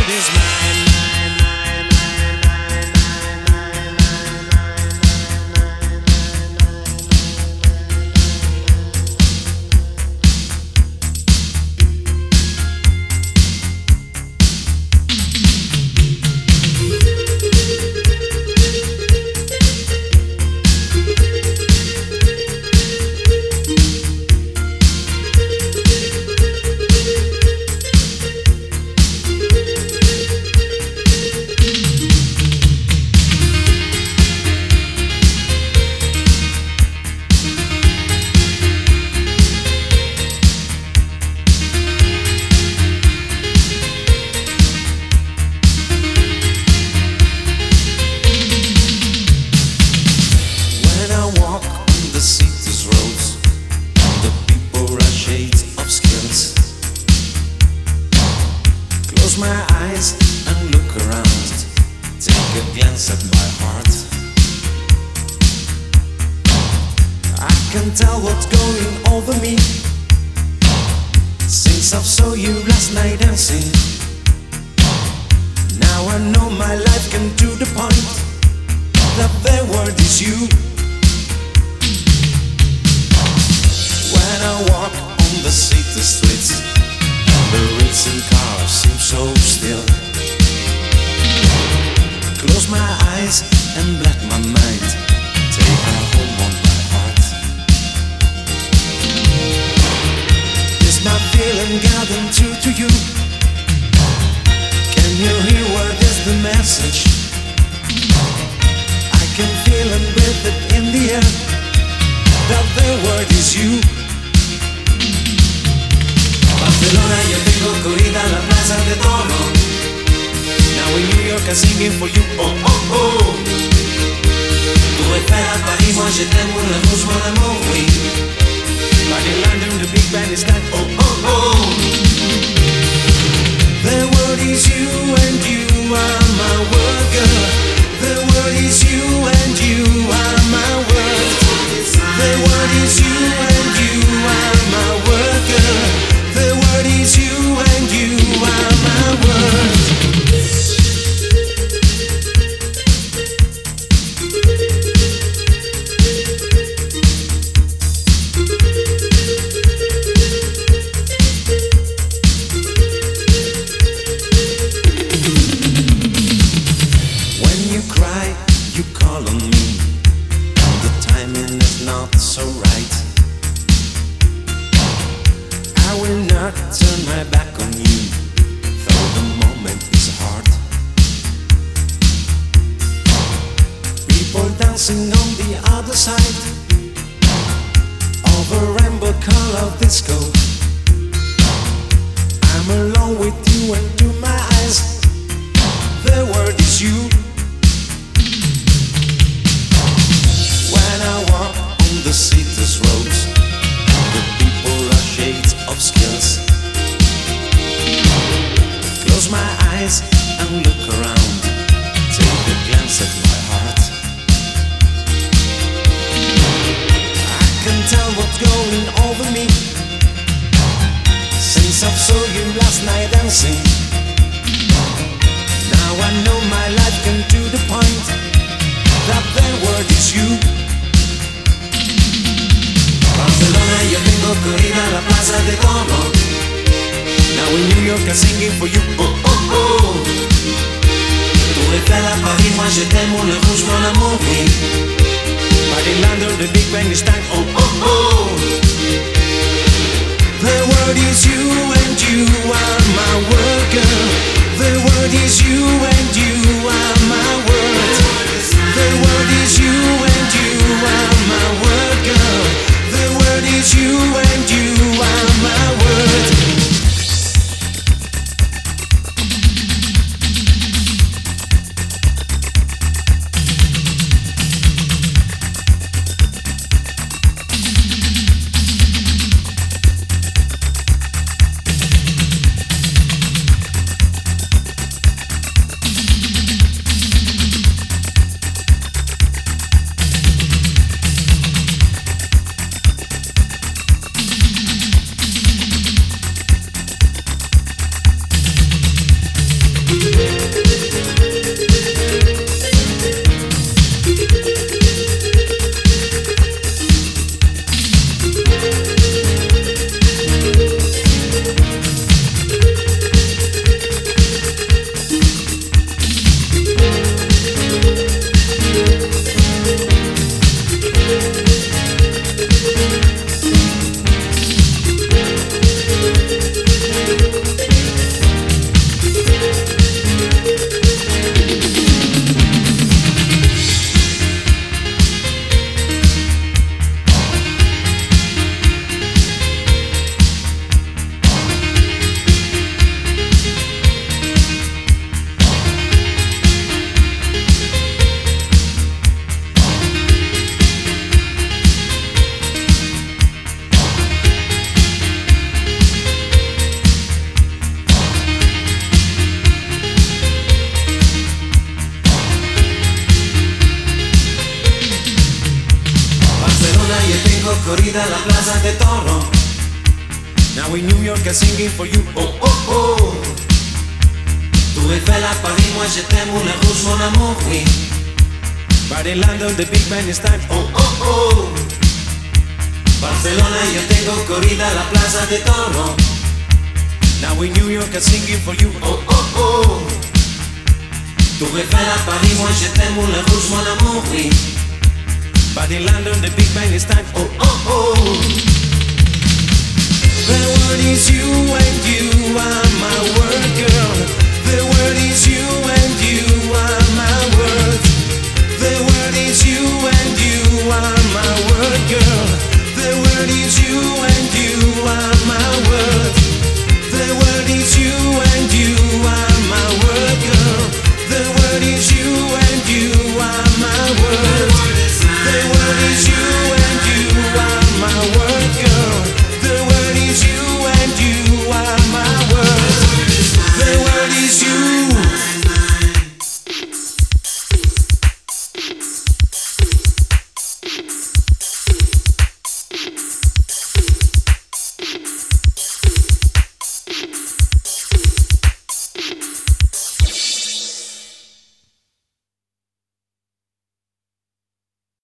is mine. Close my eyes and look around. Take a glance at my heart. I can tell what's going over me since I saw you last night dancing. Now I know my life came to the point that the word is you. When I walk on the city streets, the racing cars seem so still. Close my eyes and let my mind take a hold on my heart. Is my feeling getting through to you? Can you hear what is the message? I can feel and breathe it in the air, that the word is you. Barcelona, yo tengo corrida a la plaza de Toro. Now in New York I'm singing for you, oh oh oh. Tour Eiffel à Paris, moi je t'aime, mon amour, mon amour, oui. But in London the big band is that, oh oh oh. The word is you and you are my word, girl. The word is you and you are my word. The word is you and you are my word, girl. The word is you and you are my word. When you cry, you call on me. The timing is not so right. I will not turn my back on you, though the moment is hard. People dancing on the other side of a rainbow color disco. I'm alone with you and to my eyes, the word is you. When I walk on the city's roads, the people are shades of skills. Close my eyes and look around. Take a glance at my heart. I can tell what's going over me since I saw you last night dancing. Now I know my life came to the point that the word is you. Barcelona, yo tengo corrida a la plaza de Toro. Now in New York I'm singing for you, oh oh oh. Tour Eiffel à Paris, moi je t'aime, mon rouge, mon amour, oui. But in London the big band is time, oh oh oh. The word is you and you are my word, girl. The word is you and you are my word. The word is you and you are my word, girl. The word is you and you are my word. corrida a la plaza de Toro. Now in New York I'm singing for you. Oh oh oh. Tour Eiffel à Paris, moi je t'aime mon rouge mon amour, oui. But in London the big band is time. Oh oh oh. Barcelona yo tengo corrida a la plaza de Toro. Now in New York I'm singing for you. Oh oh oh. Tour Eiffel à Paris, moi je t'aime mon rouge mon amour, oui. But in London the big band is time. Oh oh oh. The one is you and you are my world.